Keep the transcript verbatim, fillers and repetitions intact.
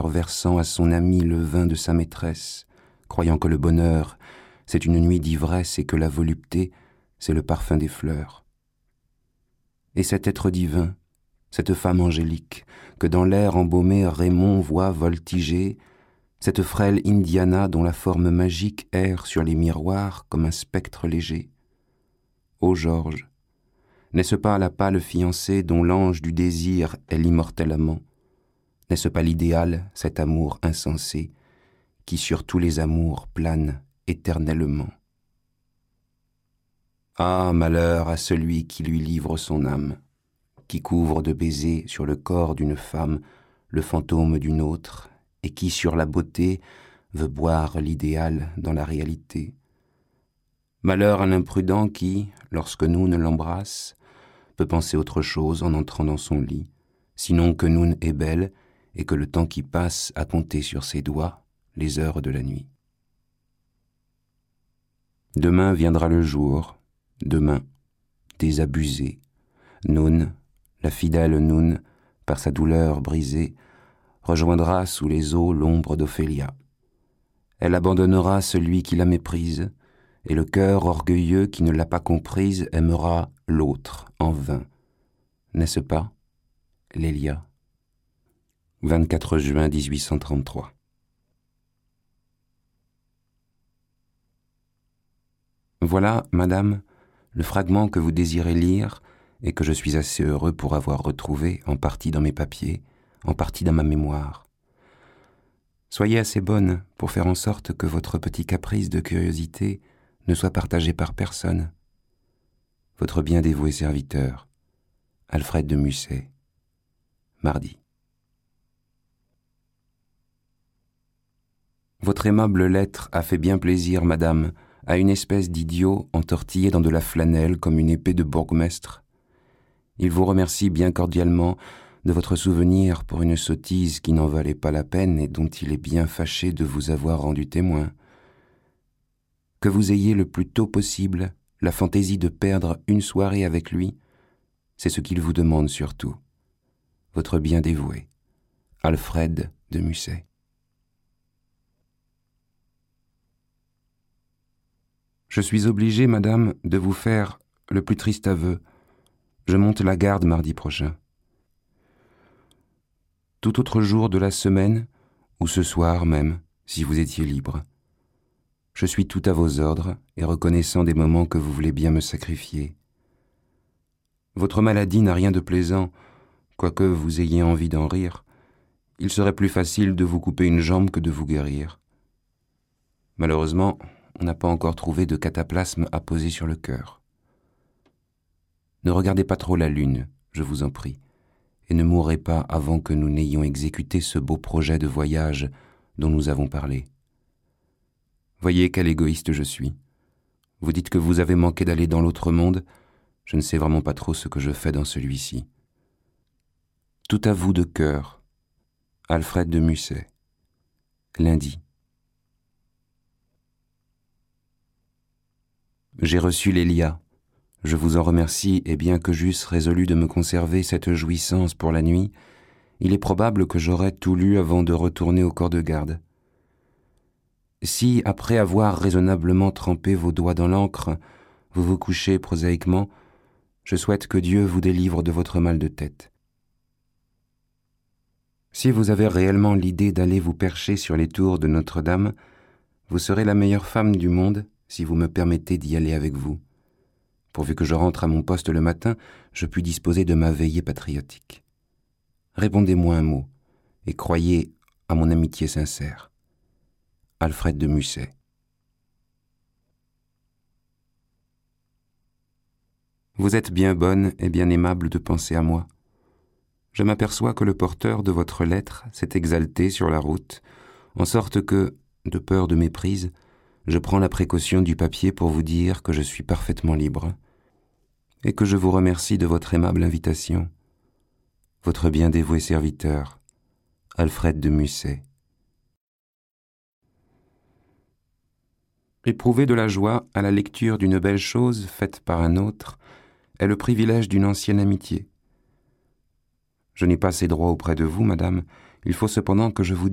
versant à son ami le vin de sa maîtresse, croyant que le bonheur, c'est une nuit d'ivresse et que la volupté, c'est le parfum des fleurs. Et cet être divin, cette femme angélique, que dans l'air embaumé Raymond voit voltiger, cette frêle Indiana dont la forme magique erre sur les miroirs comme un spectre léger. Ô Georges, n'est-ce pas la pâle fiancée dont l'ange du désir est l'immortel amant? N'est-ce pas l'idéal, cet amour insensé, qui sur tous les amours plane éternellement? Ah, malheur à celui qui lui livre son âme, qui couvre de baisers sur le corps d'une femme le fantôme d'une autre, et qui sur la beauté veut boire l'idéal dans la réalité. Malheur à l'imprudent qui, lorsque Noun l'embrasse, peut penser autre chose en entrant dans son lit, sinon que Noun est belle et que le temps qui passe a compté sur ses doigts les heures de la nuit. Demain viendra le jour, demain, désabusé, Noun, la fidèle Noun, par sa douleur brisée, rejoindra sous les eaux l'ombre d'Ophélia. Elle abandonnera celui qui la méprise, et le cœur orgueilleux qui ne l'a pas comprise aimera l'autre en vain. N'est-ce pas, Lélia? vingt-quatre juin mille huit cent trente-trois. Voilà, madame, le fragment que vous désirez lire et que je suis assez heureux pour avoir retrouvé en partie dans mes papiers, en partie dans ma mémoire. Soyez assez bonne pour faire en sorte que votre petit caprice de curiosité ne soit partagé par personne. Votre bien dévoué serviteur, Alfred de Musset, mardi. Votre aimable lettre a fait bien plaisir, madame, à une espèce d'idiot entortillé dans de la flanelle comme une épée de bourgmestre. Il vous remercie bien cordialement de votre souvenir pour une sottise qui n'en valait pas la peine et dont il est bien fâché de vous avoir rendu témoin. Que vous ayez le plus tôt possible la fantaisie de perdre une soirée avec lui, c'est ce qu'il vous demande surtout. Votre bien dévoué, Alfred de Musset. Je suis obligé, madame, de vous faire le plus triste aveu. Je monte la garde mardi prochain. Tout autre jour de la semaine, ou ce soir même, si vous étiez libre. Je suis tout à vos ordres et reconnaissant des moments que vous voulez bien me sacrifier. Votre maladie n'a rien de plaisant, quoique vous ayez envie d'en rire. Il serait plus facile de vous couper une jambe que de vous guérir. Malheureusement, on n'a pas encore trouvé de cataplasme à poser sur le cœur. Ne regardez pas trop la lune, je vous en prie, et ne mourrez pas avant que nous n'ayons exécuté ce beau projet de voyage dont nous avons parlé. Voyez quel égoïste je suis. Vous dites que vous avez manqué d'aller dans l'autre monde, je ne sais vraiment pas trop ce que je fais dans celui-ci. Tout à vous de cœur, Alfred de Musset, lundi. J'ai reçu Lélia. Je vous en remercie, et bien que j'eusse résolu de me conserver cette jouissance pour la nuit, il est probable que j'aurais tout lu avant de retourner au corps de garde. Si, après avoir raisonnablement trempé vos doigts dans l'encre, vous vous couchez prosaïquement, je souhaite que Dieu vous délivre de votre mal de tête. Si vous avez réellement l'idée d'aller vous percher sur les tours de Notre-Dame, vous serez la meilleure femme du monde si vous me permettez d'y aller avec vous. Pourvu que je rentre à mon poste le matin, je puis disposer de ma veillée patriotique. Répondez-moi un mot, et croyez à mon amitié sincère. Alfred de Musset. Vous êtes bien bonne et bien aimable de penser à moi. Je m'aperçois que le porteur de votre lettre s'est exalté sur la route, en sorte que, de peur de méprise, je prends la précaution du papier pour vous dire que je suis parfaitement libre et que je vous remercie de votre aimable invitation. Votre bien dévoué serviteur, Alfred de Musset. Éprouver de la joie à la lecture d'une belle chose faite par un autre est le privilège d'une ancienne amitié. Je n'ai pas ces droits auprès de vous, madame, il faut cependant que je vous